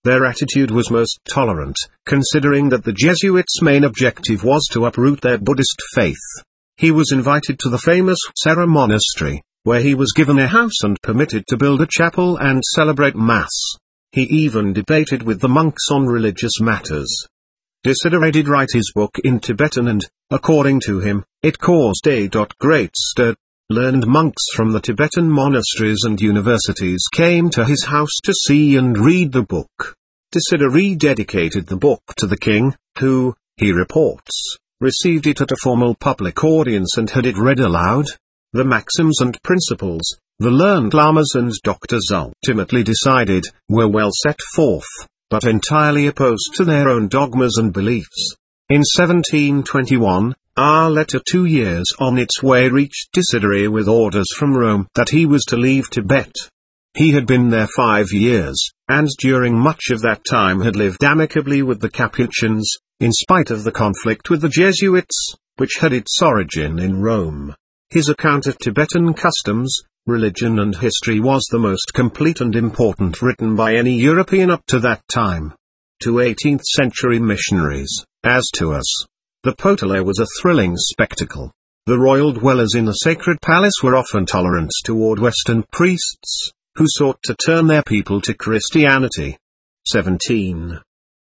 Their attitude was most tolerant, considering that the Jesuits' main objective was to uproot their Buddhist faith. He was invited to the famous Sera Monastery, where he was given a house and permitted to build a chapel and celebrate Mass. He even debated with the monks on religious matters. Desideri did write his book in Tibetan and, according to him, it caused a great stir. Learned monks from the Tibetan monasteries and universities came to his house to see and read the book. Desideri dedicated the book to the king, who, he reports, received it at a formal public audience and had it read aloud. The maxims and principles, the learned lamas and doctors ultimately decided, were well set forth, but entirely opposed to their own dogmas and beliefs. In 1721, a letter 2 years on its way reached Desideri with orders from Rome that he was to leave Tibet. He had been there 5 years, and during much of that time had lived amicably with the Capuchins, in spite of the conflict with the Jesuits, which had its origin in Rome. His account of Tibetan customs, religion and history was the most complete and important written by any European up to that time. To 18th century missionaries, as to us, the potala was a thrilling spectacle. The royal dwellers in the sacred palace were often tolerant toward Western priests, who sought to turn their people to Christianity. 17.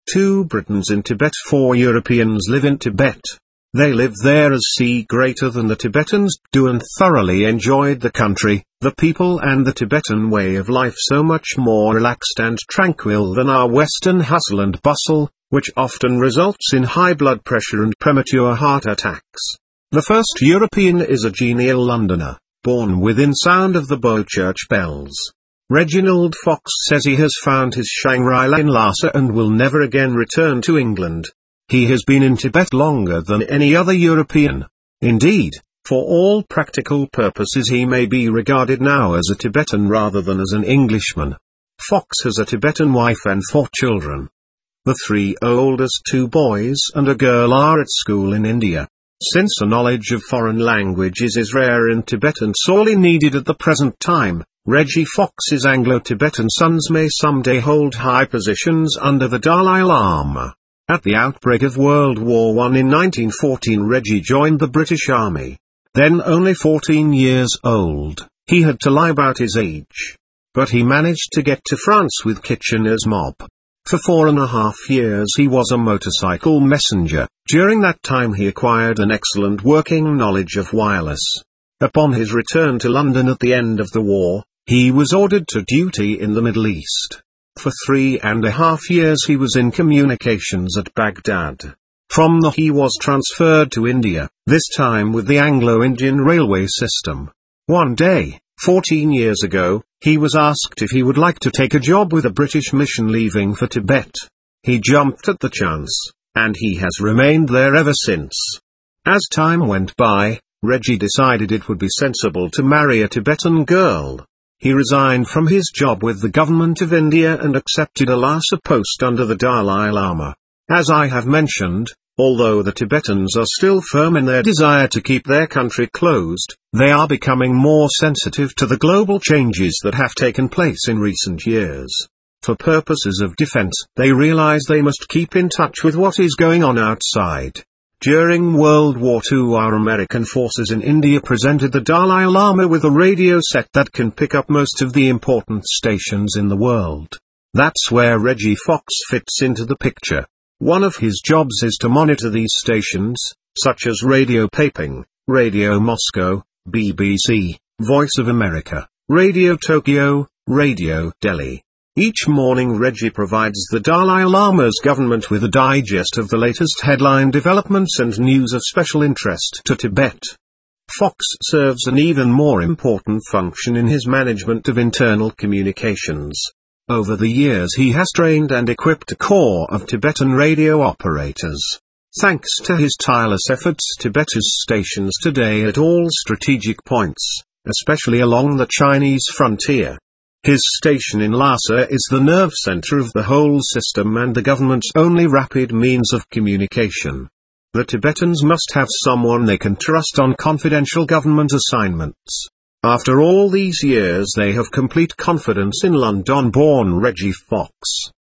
2 Britons in Tibet. 4 Europeans live in Tibet. They live there as see greater than the Tibetans do and thoroughly enjoyed the country, the people and the Tibetan way of life so much more relaxed and tranquil than our Western hustle and bustle, which often results in high blood pressure and premature heart attacks. The first European is a genial Londoner, born within sound of the Bow Church bells. Reginald Fox says he has found his Shangri-La in Lhasa and will never again return to England. He has been in Tibet longer than any other European. Indeed, for all practical purposes he may be regarded now as a Tibetan rather than as an Englishman. Fox has a Tibetan wife and 4 children. The 3 oldest 2 boys and a girl are at school in India. Since a knowledge of foreign languages is rare in Tibet and sorely needed at the present time, Reggie Fox's Anglo-Tibetan sons may someday hold high positions under the Dalai Lama. At the outbreak of World War I in 1914, Reggie joined the British Army. Then only 14 years old, he had to lie about his age. But he managed to get to France with Kitchener's mob. For 4.5 years he was a motorcycle messenger. During that time he acquired an excellent working knowledge of wireless. Upon his return to London at the end of the war, he was ordered to duty in the Middle East. For 3.5 years he was in communications at Baghdad. From he was transferred to India, this time with the Anglo-Indian railway system. One day, 14 years ago, he was asked if he would like to take a job with a British mission leaving for Tibet. He jumped at the chance, and he has remained there ever since. As time went by, Reggie decided it would be sensible to marry a Tibetan girl. He resigned from his job with the government of India and accepted a Lhasa post under the Dalai Lama. As I have mentioned, although the Tibetans are still firm in their desire to keep their country closed, they are becoming more sensitive to the global changes that have taken place in recent years. For purposes of defense, they realize they must keep in touch with what is going on outside. During World War II, our American forces in India presented the Dalai Lama with a radio set that can pick up most of the important stations in the world. That's where Reggie Fox fits into the picture. One of his jobs is to monitor these stations, such as Radio Peiping, Radio Moscow, BBC, Voice of America, Radio Tokyo, Radio Delhi. Each morning Reggie provides the Dalai Lama's government with a digest of the latest headline developments and news of special interest to Tibet. Fox serves an even more important function in his management of internal communications. Over the years he has trained and equipped a corps of Tibetan radio operators. Thanks to his tireless efforts, Tibet is stations today at all strategic points, especially along the Chinese frontier. His station in Lhasa is the nerve center of the whole system and the government's only rapid means of communication. The Tibetans must have someone they can trust on confidential government assignments. After all these years they have complete confidence in London-born Reggie Fox.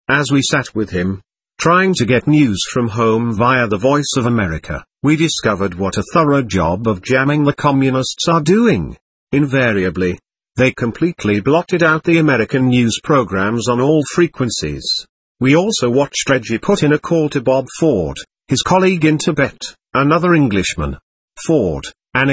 As we sat with him, trying to get news from home via the Voice of America, we discovered what a thorough job of jamming the communists are doing. Invariably, they completely blotted out the American news programs on all frequencies. We also watched Reggie put in a call to Bob Ford, his colleague in Tibet, another Englishman. Ford, an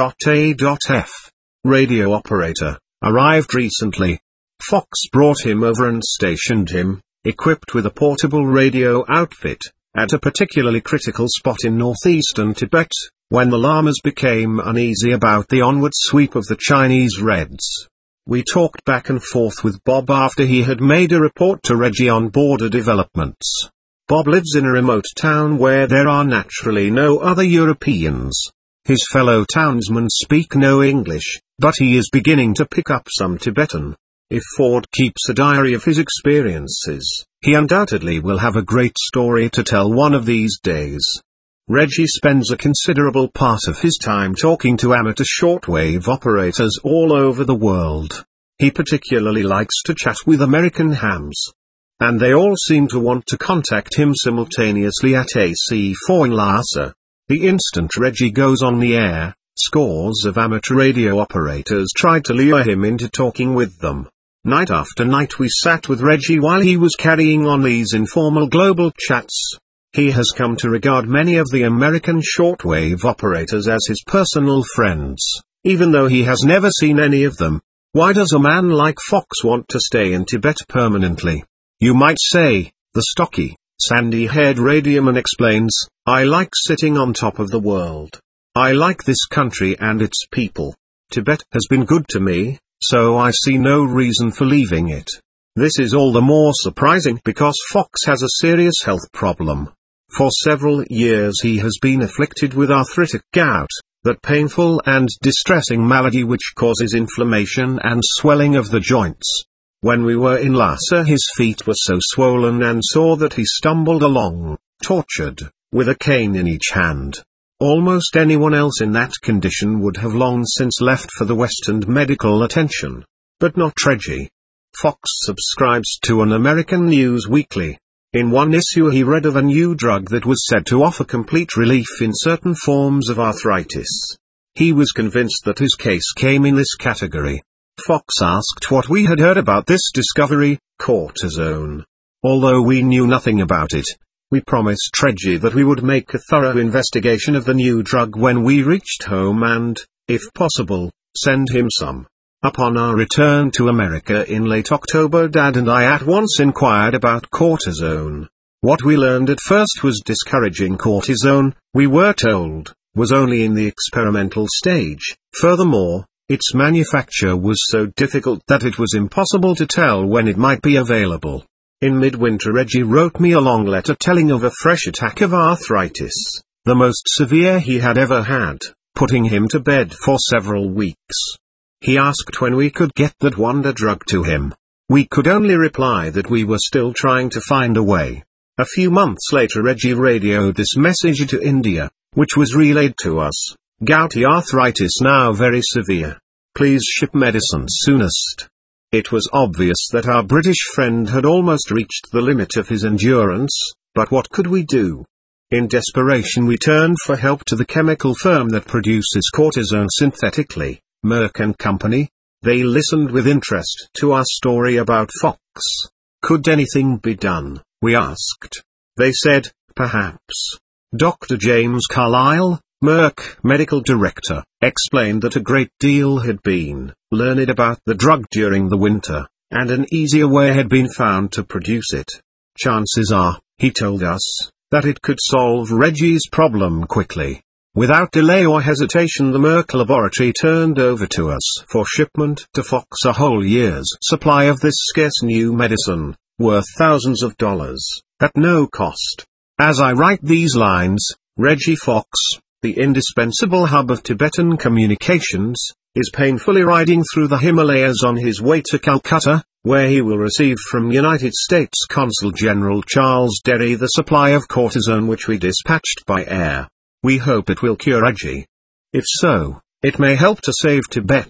XRA.A.F. radio operator, arrived recently. Fox brought him over and stationed him, equipped with a portable radio outfit, at a particularly critical spot in northeastern Tibet, when the lamas became uneasy about the onward sweep of the Chinese Reds. We talked back and forth with Bob after he had made a report to Reggie on border developments. Bob lives in a remote town where there are naturally no other Europeans. His fellow townsmen speak no English, but he is beginning to pick up some Tibetan. If Ford keeps a diary of his experiences, he undoubtedly will have a great story to tell one of these days. Reggie spends a considerable part of his time talking to amateur shortwave operators all over the world. He particularly likes to chat with American hams. And they all seem to want to contact him simultaneously at AC4 in Lhasa. The instant Reggie goes on the air, scores of amateur radio operators tried to lure him into talking with them. Night after night we sat with Reggie while he was carrying on these informal global chats. He has come to regard many of the American shortwave operators as his personal friends, even though he has never seen any of them. Why does a man like Fox want to stay in Tibet permanently? You might say, the stocky, sandy-haired radioman explains, I like sitting on top of the world. I like this country and its people. Tibet has been good to me, so I see no reason for leaving it. This is all the more surprising because Fox has a serious health problem. For several years he has been afflicted with arthritic gout, that painful and distressing malady which causes inflammation and swelling of the joints. When we were in Lhasa his feet were so swollen and sore that he stumbled along, tortured, with a cane in each hand. Almost anyone else in that condition would have long since left for the West and medical attention. But not Reggie. Fox subscribes to an American news weekly. In one issue he read of a new drug that was said to offer complete relief in certain forms of arthritis. He was convinced that his case came in this category. Fox asked what we had heard about this discovery, cortisone. Although we knew nothing about it, we promised Reggie that we would make a thorough investigation of the new drug when we reached home and, if possible, send him some. Upon our return to America in late October Dad and I at once inquired about cortisone. What we learned at first was discouraging. Cortisone, we were told, was only in the experimental stage. Furthermore, its manufacture was so difficult that it was impossible to tell when it might be available. In midwinter Reggie wrote me a long letter telling of a fresh attack of arthritis, the most severe he had ever had, putting him to bed for several weeks. He asked when we could get that wonder drug to him. We could only reply that we were still trying to find a way. A few months later Reggie radioed this message to India, which was relayed to us. Gouty arthritis now very severe. Please ship medicine soonest. It was obvious that our British friend had almost reached the limit of his endurance, but what could we do? In desperation we turned for help to the chemical firm that produces cortisone synthetically, Merck & Company. They listened with interest to our story about Fox. Could anything be done, we asked. They said, perhaps. Dr. James Carlisle, Merck medical director, explained that a great deal had been learned about the drug during the winter, and an easier way had been found to produce it. Chances are, he told us, that it could solve Reggie's problem quickly. Without delay or hesitation the Merck laboratory turned over to us for shipment to Fox a whole year's supply of this scarce new medicine, worth thousands of dollars, at no cost. As I write these lines, Reggie Fox, the indispensable hub of Tibetan communications, is painfully riding through the Himalayas on his way to Calcutta, where he will receive from United States Consul General Charles Derry the supply of cortisone which we dispatched by air. We hope it will cure Reggie. If so, it may help to save Tibet.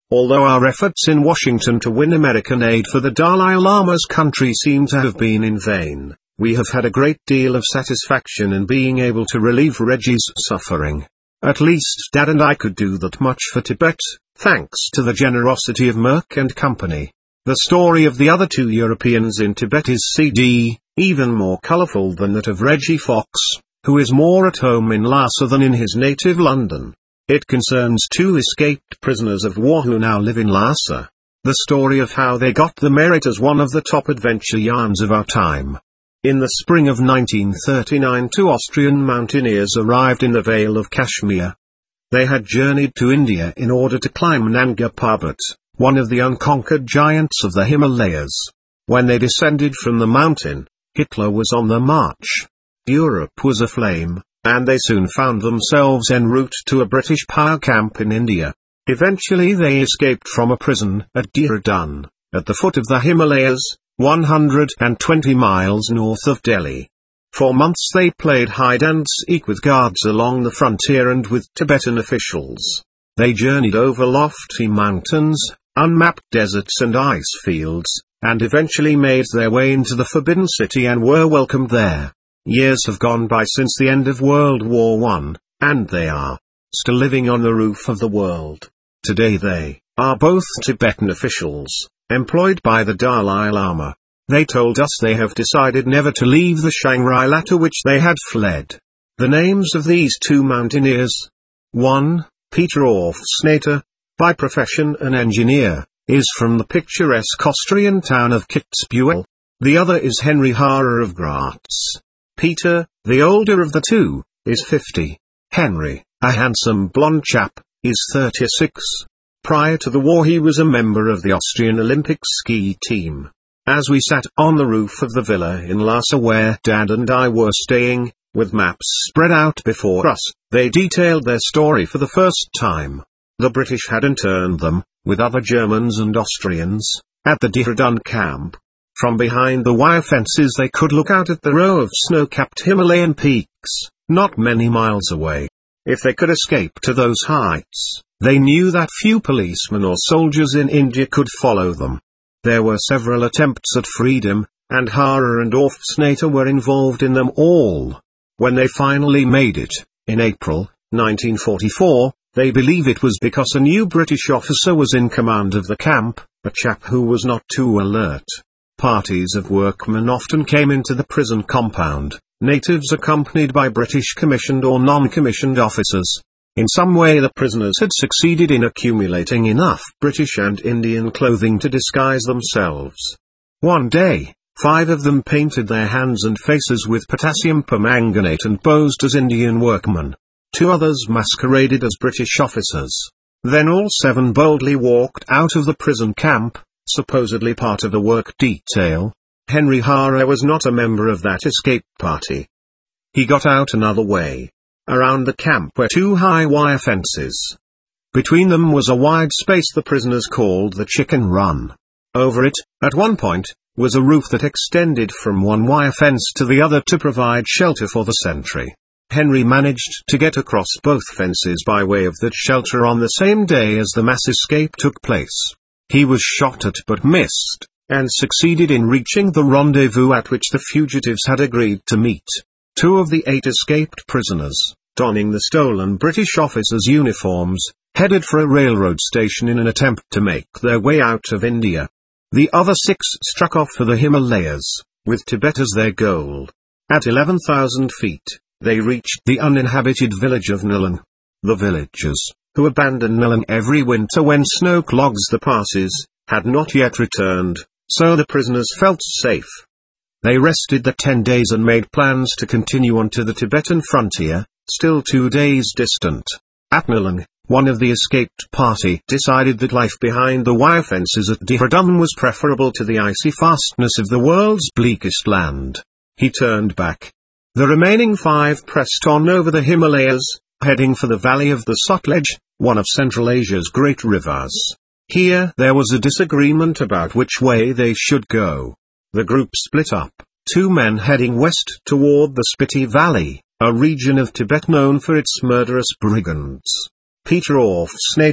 Although our efforts in Washington to win American aid for the Dalai Lama's country seem to have been in vain, we have had a great deal of satisfaction in being able to relieve Reggie's suffering. At least Dad and I could do that much for Tibet, thanks to the generosity of Merck and Company. The story of the other two Europeans in Tibet is even more colorful than that of Reggie Fox, who is more at home in Lhasa than in his native London. It concerns two escaped prisoners of war who now live in Lhasa. The story of how they got the merit as one of the top adventure yarns of our time. In the spring of 1939, two Austrian mountaineers arrived in the Vale of Kashmir. They had journeyed to India in order to climb Nanga Parbat, one of the unconquered giants of the Himalayas. When they descended from the mountain, Hitler was on the march. Europe was aflame, and they soon found themselves en route to a British power camp in India. Eventually they escaped from a prison at Dehradun, at the foot of the Himalayas, 120 miles north of Delhi. For months they played hide and seek with guards along the frontier and with Tibetan officials. They journeyed over lofty mountains, unmapped deserts and ice fields, and eventually made their way into the Forbidden City and were welcomed there. Years have gone by since the end of World War I, and they are still living on the roof of the world. Today they are both Tibetan officials, employed by the Dalai Lama. They told us they have decided never to leave the Shangri-La to which they had fled. The names of these two mountaineers: 1. Peter Orff-Snater, by profession an engineer, is from the picturesque Austrian town of Kitzbühel. The other is Henry Harrer of Graz. Peter, the older of the two, is 50. Henry, a handsome blonde chap, is 36. Prior to the war he was a member of the Austrian Olympic ski team. As we sat on the roof of the villa in Lhasa where Dad and I were staying, with maps spread out before us, they detailed their story for the first time. The British had interned them, with other Germans and Austrians, at the Dehradun camp. From behind the wire fences they could look out at the row of snow-capped Himalayan peaks, not many miles away. If they could escape to those heights, they knew that few policemen or soldiers in India could follow them. There were several attempts at freedom, and Harrer and Orff-Snater were involved in them all. When they finally made it, in April 1944, they believe it was because a new British officer was in command of the camp, a chap who was not too alert. Parties of workmen often came into the prison compound, natives accompanied by British commissioned or non-commissioned officers. In some way the prisoners had succeeded in accumulating enough British and Indian clothing to disguise themselves. One day, 5 of them painted their hands and faces with potassium permanganate and posed as Indian workmen. 2 others masqueraded as British officers. Then all 7 boldly walked out of the prison camp, supposedly part of the work detail. Henry Harrer was not a member of that escape party. He got out another way. Around the camp were 2 high wire fences. Between them was a wide space the prisoners called the Chicken Run. Over it, at one point, was a roof that extended from one wire fence to the other to provide shelter for the sentry. Henry managed to get across both fences by way of that shelter on the same day as the mass escape took place. He was shot at but missed, and succeeded in reaching the rendezvous at which the fugitives had agreed to meet. 2 of the 8 escaped prisoners, donning the stolen British officers' uniforms, headed for a railroad station in an attempt to make their way out of India. The other 6 struck off for the Himalayas, with Tibet as their goal. At 11,000 feet, they reached the uninhabited village of Nilang. The villagers, who abandon Nilang every winter when snow clogs the passes, had not yet returned, so the prisoners felt safe. They rested the 10 days and made plans to continue on to the Tibetan frontier, still 2 days distant. At Nilang, one of the escaped party decided that life behind the wire fences at Dehradun was preferable to the icy fastness of the world's bleakest land. He turned back. The remaining 5 pressed on over the Himalayas, heading for the valley of the Sutlej, one of Central Asia's great rivers. Here there was a disagreement about which way they should go. The group split up, 2 men heading west toward the Spiti Valley, a region of Tibet known for its murderous brigands. Peter Orff-Snater,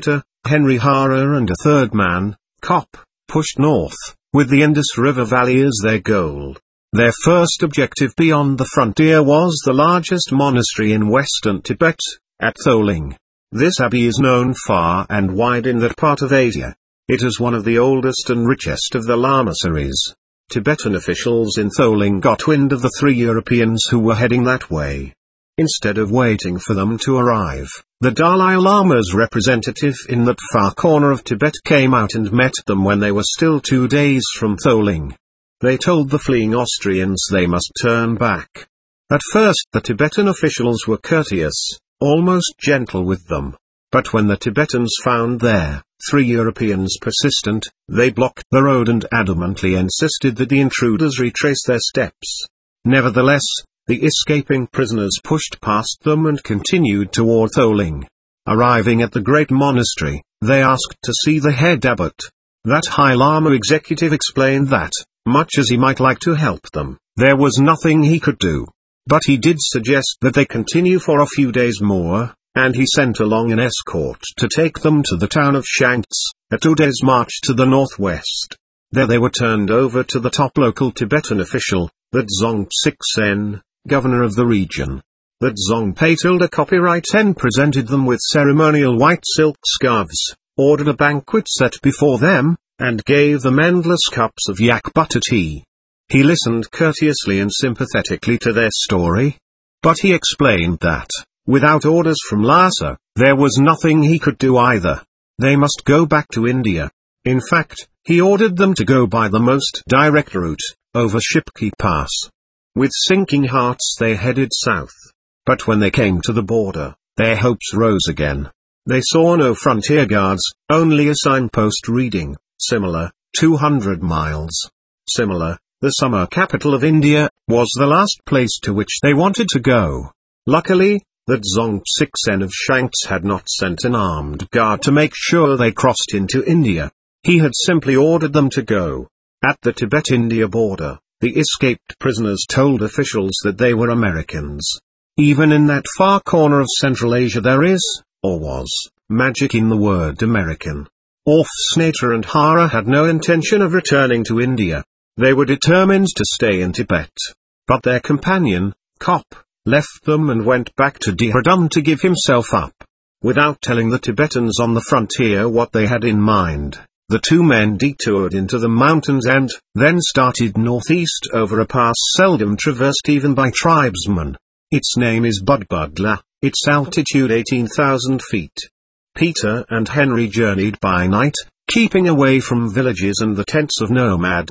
Henry Hara and a third man, Kop, pushed north, with the Indus River Valley as their goal. Their first objective beyond the frontier was the largest monastery in western Tibet, at Tholing. This abbey is known far and wide in that part of Asia. It is one of the oldest and richest of the Lamaseries. Tibetan officials in Tholing got wind of the 3 Europeans who were heading that way. Instead of waiting for them to arrive, the Dalai Lama's representative in that far corner of Tibet came out and met them when they were still 2 days from Tholing. They told the fleeing Austrians they must turn back. At first the Tibetan officials were courteous, almost gentle with them. But when the Tibetans found their 3 Europeans persistent, they blocked the road and adamantly insisted that the intruders retrace their steps. Nevertheless, the escaping prisoners pushed past them and continued toward Tholing. Arriving at the great monastery, they asked to see the head abbot. That High Lama executive explained that, much as he might like to help them, there was nothing he could do. But he did suggest that they continue for a few days more, and he sent along an escort to take them to the town of Shanks, a 2 days' march to the northwest. There they were turned over to the top local Tibetan official, the Dzongtsen, governor of the region. The Dzongpa told a copyright and presented them with ceremonial white silk scarves, ordered a banquet set before them, and gave them endless cups of yak butter tea. He listened courteously and sympathetically to their story. But he explained that, without orders from Lhasa, there was nothing he could do either. They must go back to India. In fact, he ordered them to go by the most direct route, over Shipki Pass. With sinking hearts they headed south. But when they came to the border, their hopes rose again. They saw no frontier guards, only a signpost reading, Simla, 200 miles. Simla, the summer capital of India, was the last place to which they wanted to go. Luckily, the Dzongtsen of Shanks had not sent an armed guard to make sure they crossed into India. He had simply ordered them to go. At the Tibet-India border, the escaped prisoners told officials that they were Americans. Even in that far corner of Central Asia there is, or was, magic in the word American. Orf Snater and Hara had no intention of returning to India. They were determined to stay in Tibet. But their companion, Kop, left them and went back to Dehradun to give himself up. Without telling the Tibetans on the frontier what they had in mind, the 2 men detoured into the mountains and then started northeast over a pass seldom traversed even by tribesmen. Its name is Budbudla, its altitude 18,000 feet. Peter and Henry journeyed by night, keeping away from villages and the tents of nomads.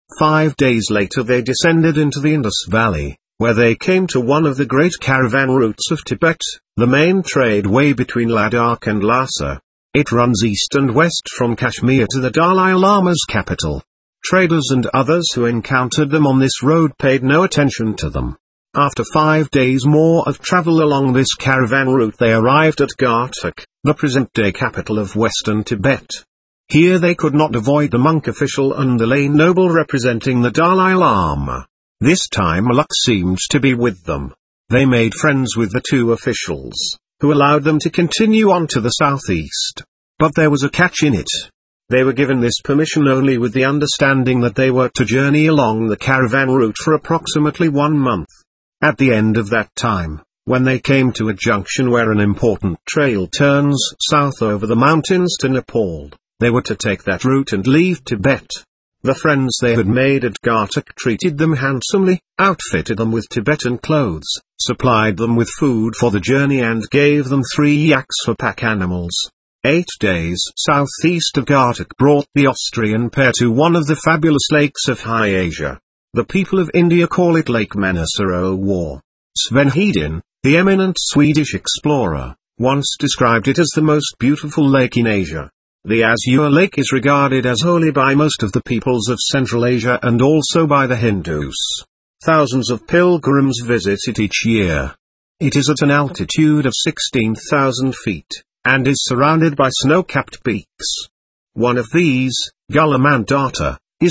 5 days later they descended into the Indus Valley, where they came to one of the great caravan routes of Tibet, the main trade way between Ladakh and Lhasa. It runs east and west from Kashmir to the Dalai Lama's capital. Traders and others who encountered them on this road paid no attention to them. After 5 days more of travel along this caravan route they arrived at Ghatak, the present-day capital of western Tibet. Here they could not avoid the monk official and the lay noble representing the Dalai Lama. This time luck seemed to be with them. They made friends with the 2 officials, who allowed them to continue on to the southeast. But there was a catch in it. They were given this permission only with the understanding that they were to journey along the caravan route for approximately 1 month. At the end of that time, when they came to a junction where an important trail turns south over the mountains to Nepal, they were to take that route and leave Tibet. The friends they had made at Ghatak treated them handsomely, outfitted them with Tibetan clothes, supplied them with food for the journey and gave them 3 yaks for pack animals. 8 days southeast of Ghatak brought the Austrian pair to one of the fabulous lakes of High Asia. The people of India call it Lake Manasarowar. Sven Hedin, the eminent Swedish explorer, once described it as the most beautiful lake in Asia. The Azure Lake is regarded as holy by most of the peoples of Central Asia and also by the Hindus. Thousands of pilgrims visit it each year. It is at an altitude of 16,000 feet, and is surrounded by snow-capped peaks. One of these, Gulamandata, is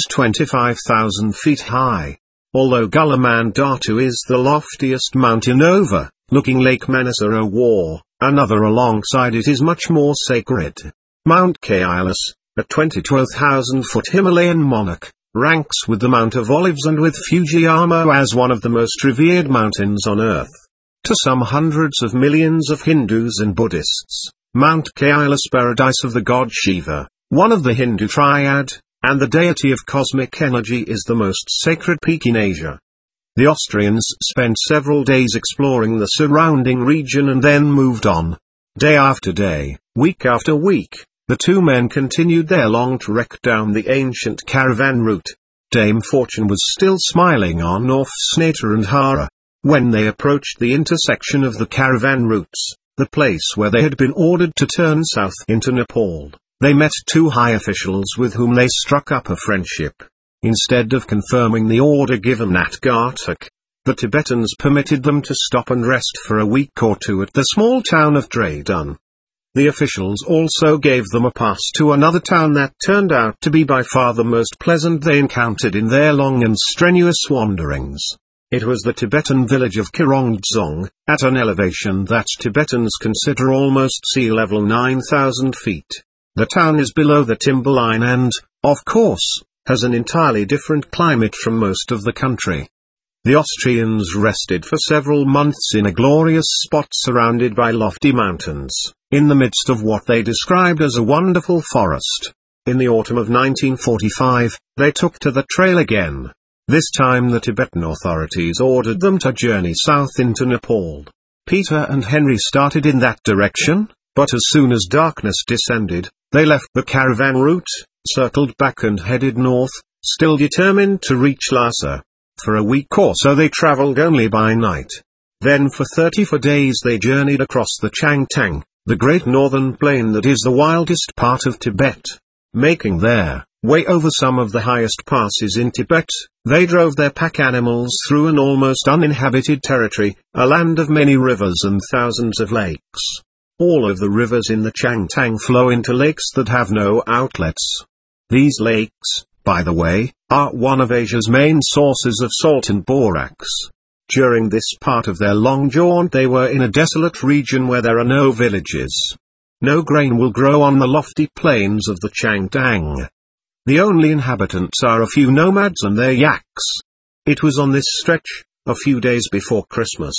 25,000 feet high. Although Gulamandatu is the loftiest mountain overlooking Lake Manasarowar, another alongside it is much more sacred. Mount Kailas, a 22,000-foot Himalayan monarch, ranks with the Mount of Olives and with Fujiyama as one of the most revered mountains on earth. To some hundreds of millions of Hindus and Buddhists, Mount Kailas, paradise of the god Shiva, one of the Hindu triad, and the deity of cosmic energy, is the most sacred peak in Asia. The Austrians spent several days exploring the surrounding region and then moved on. Day after day, week after week, the two men continued their long trek down the ancient caravan route. Dame Fortune was still smiling on North Snata and Hara. When they approached the intersection of the caravan routes, the place where they had been ordered to turn south into Nepal, they met two high officials with whom they struck up a friendship. Instead of confirming the order given at Ghatak, the Tibetans permitted them to stop and rest for a week or two at the small town of Dradun. The officials also gave them a pass to another town that turned out to be by far the most pleasant they encountered in their long and strenuous wanderings. It was the Tibetan village of Kirongdzong, at an elevation that Tibetans consider almost sea level 9,000 feet. The town is below the timberline and, of course, has an entirely different climate from most of the country. The Austrians rested for several months in a glorious spot surrounded by lofty mountains, in the midst of what they described as a wonderful forest. In the autumn of 1945, they took to the trail again. This time the Tibetan authorities ordered them to journey south into Nepal. Peter and Henry started in that direction, but as soon as darkness descended, they left the caravan route, circled back and headed north, still determined to reach Lhasa. For a week or so they traveled only by night. Then for 34 days they journeyed across the Changtang, the great northern plain that is the wildest part of Tibet. Making their way over some of the highest passes in Tibet, they drove their pack animals through an almost uninhabited territory, a land of many rivers and thousands of lakes. All of the rivers in the Changtang flow into lakes that have no outlets. These lakes, by the way, are one of Asia's main sources of salt and borax. During this part of their long jaunt they were in a desolate region where there are no villages. No grain will grow on the lofty plains of the Changtang. The only inhabitants are a few nomads and their yaks. It was on this stretch, a few days before Christmas,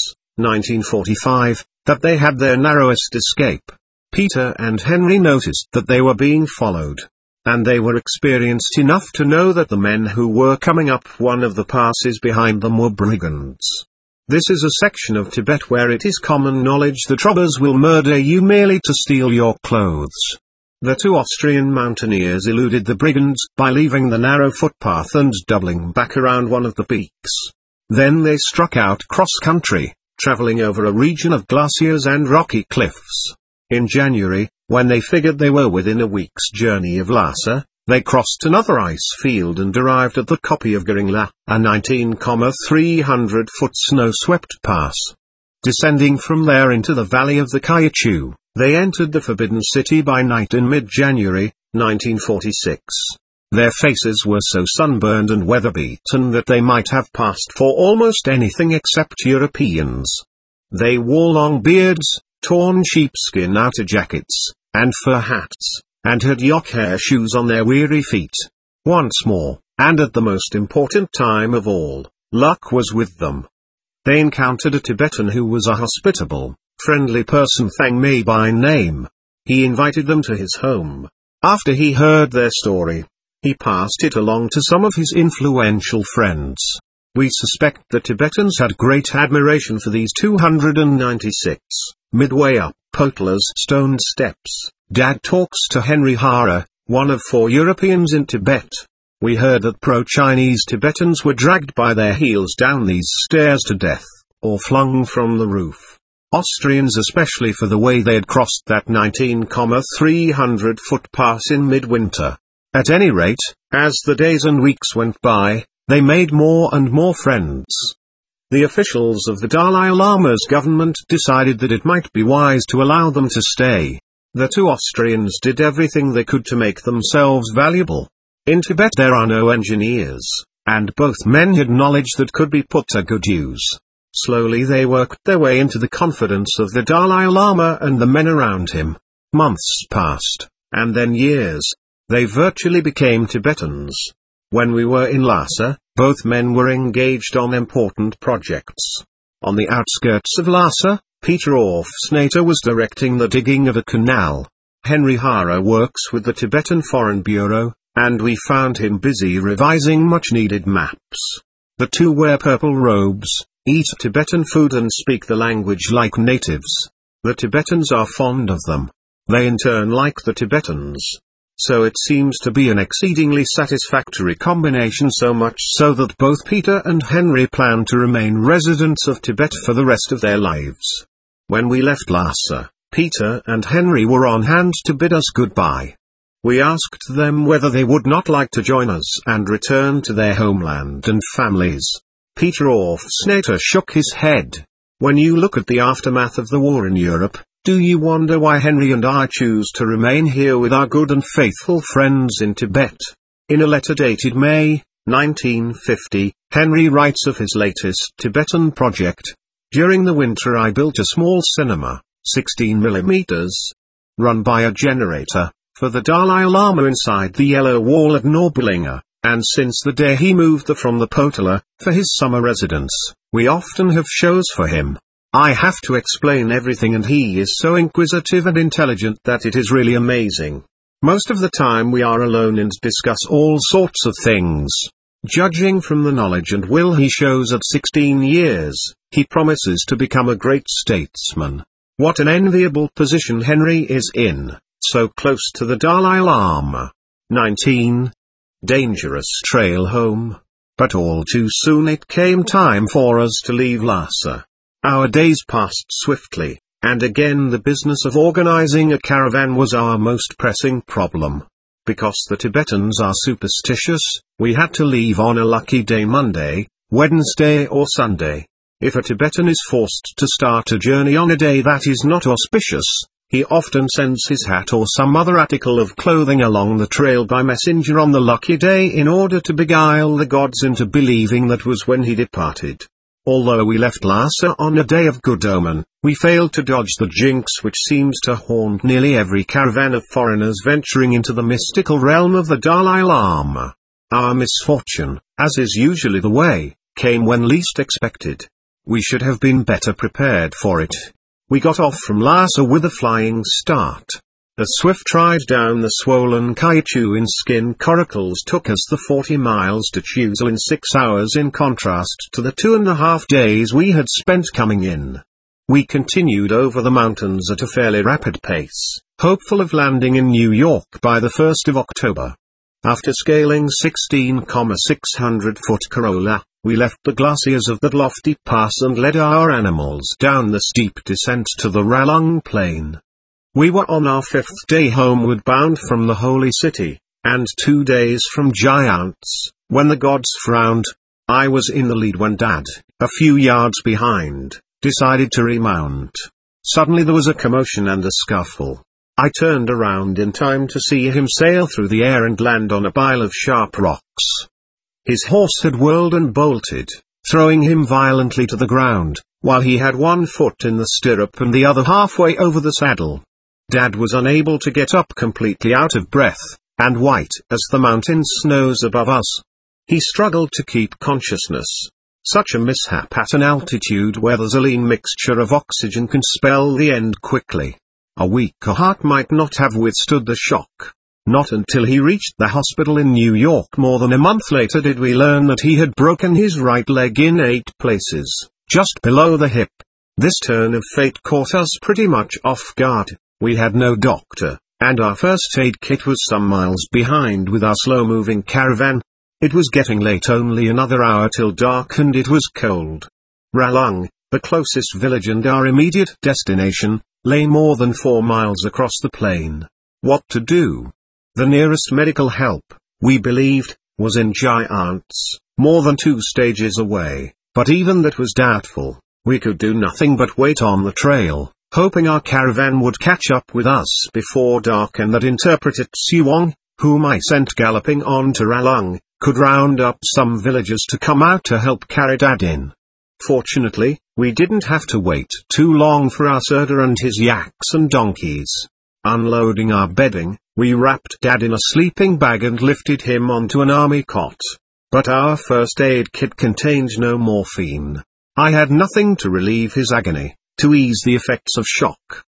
1945, that they had their narrowest escape. Peter and Henry noticed that they were being followed. And they were experienced enough to know that the men who were coming up one of the passes behind them were brigands. This is a section of Tibet where it is common knowledge that robbers will murder you merely to steal your clothes. The two Austrian mountaineers eluded the brigands by leaving the narrow footpath and doubling back around one of the peaks. Then they struck out cross-country, traveling over a region of glaciers and rocky cliffs. In January, when they figured they were within a week's journey of Lhasa, they crossed another ice field and arrived at the Kopi of Garingla, a 19,300-foot snow-swept pass. Descending from there into the valley of the Kyachu, they entered the Forbidden City by night in mid-January, 1946. Their faces were so sunburned and weather-beaten that they might have passed for almost anything except Europeans. They wore long beards, torn sheepskin outer jackets, and fur hats, and had yak hair shoes on their weary feet. Once more, and at the most important time of all, luck was with them. They encountered a Tibetan who was a hospitable, friendly person, Thang Mei by name. He invited them to his home. After he heard their story, he passed it along to some of his influential friends. We suspect the Tibetans had great admiration for these 296. Midway up Potla's stone steps, Dad talks to Henry Hara, one of 4 Europeans in Tibet. We heard that pro-Chinese Tibetans were dragged by their heels down these stairs to death, or flung from the roof. Austrians especially for the way they had crossed that 19,300-foot pass in midwinter. At any rate, as the days and weeks went by, they made more and more friends. The officials of the Dalai Lama's government decided that it might be wise to allow them to stay. The two Austrians did everything they could to make themselves valuable. In Tibet there are no engineers, and both men had knowledge that could be put to good use. Slowly they worked their way into the confidence of the Dalai Lama and the men around him. Months passed, and then years. They virtually became Tibetans. When we were in Lhasa, both men were engaged on important projects. On the outskirts of Lhasa, Peter Orff-Snater was directing the digging of a canal. Henry Hara works with the Tibetan Foreign Bureau, and we found him busy revising much-needed maps. The two wear purple robes, eat Tibetan food and speak the language like natives. The Tibetans are fond of them. They in turn like the Tibetans. So it seems to be an exceedingly satisfactory combination, so much so that both Peter and Henry plan to remain residents of Tibet for the rest of their lives. When we left Lhasa, Peter and Henry were on hand to bid us goodbye. We asked them whether they would not like to join us and return to their homeland and families. Peter Orff-Snater shook his head. When you look at the aftermath of the war in Europe, do you wonder why Henry and I choose to remain here with our good and faithful friends in Tibet? In a letter dated May, 1950, Henry writes of his latest Tibetan project. During the winter I built a small cinema, 16 millimeters, run by a generator, for the Dalai Lama inside the Yellow Wall at Norbullinga, and since the day he moved from the Potala, for his summer residence, we often have shows for him. I have to explain everything and he is so inquisitive and intelligent that it is really amazing. Most of the time we are alone and discuss all sorts of things. Judging from the knowledge and will he shows at 16 years, he promises to become a great statesman. What an enviable position Henry is in, so close to the Dalai Lama. 19. Dangerous trail home. But all too soon it came time for us to leave Lhasa. Our days passed swiftly, and again the business of organizing a caravan was our most pressing problem. Because the Tibetans are superstitious, we had to leave on a lucky day, Monday, Wednesday or Sunday. If a Tibetan is forced to start a journey on a day that is not auspicious, he often sends his hat or some other article of clothing along the trail by messenger on the lucky day in order to beguile the gods into believing that was when he departed. Although we left Lhasa on a day of good omen, we failed to dodge the jinx which seems to haunt nearly every caravan of foreigners venturing into the mystical realm of the Dalai Lama. Our misfortune, as is usually the way, came when least expected. We should have been better prepared for it. We got off from Lhasa with a flying start. A swift ride down the swollen Kaichu in skin coracles took us the 40 miles to Chuzal in 6 hours, in contrast to the 2.5 days we had spent coming in. We continued over the mountains at a fairly rapid pace, hopeful of landing in New York by the 1st of October. After scaling 16,600-foot Corolla, we left the glaciers of that lofty pass and led our animals down the steep descent to the Ralung Plain. We were on our 5th day homeward bound from the holy city, and 2 days from Giants, when the gods frowned. I was in the lead when Dad, a few yards behind, decided to remount. Suddenly there was a commotion and a scuffle. I turned around in time to see him sail through the air and land on a pile of sharp rocks. His horse had whirled and bolted, throwing him violently to the ground, while he had one foot in the stirrup and the other halfway over the saddle. Dad was unable to get up, completely out of breath, and white as the mountain snows above us. He struggled to keep consciousness. Such a mishap at an altitude where there's a lean mixture of oxygen can spell the end quickly. A weaker heart might not have withstood the shock. Not until he reached the hospital in New York more than a month later did we learn that he had broken his right leg in 8 places, just below the hip. This turn of fate caught us pretty much off guard. We had no doctor, and our first aid kit was some miles behind with our slow-moving caravan. It was getting late, only another hour till dark, and it was cold. Ralung, the closest village and our immediate destination, lay more than 4 miles across the plain. What to do? The nearest medical help, we believed, was in Giants, more than 2 stages away, but even that was doubtful. We could do nothing but wait on the trail, hoping our caravan would catch up with us before dark and that interpreter Tsuwong, whom I sent galloping on to Ralung, could round up some villagers to come out to help carry Dad in. Fortunately, we didn't have to wait too long for our Surda and his yaks and donkeys. Unloading our bedding, we wrapped Dad in a sleeping bag and lifted him onto an army cot. But our first aid kit contained no morphine. I had nothing to relieve his agony, to ease the effects of shock.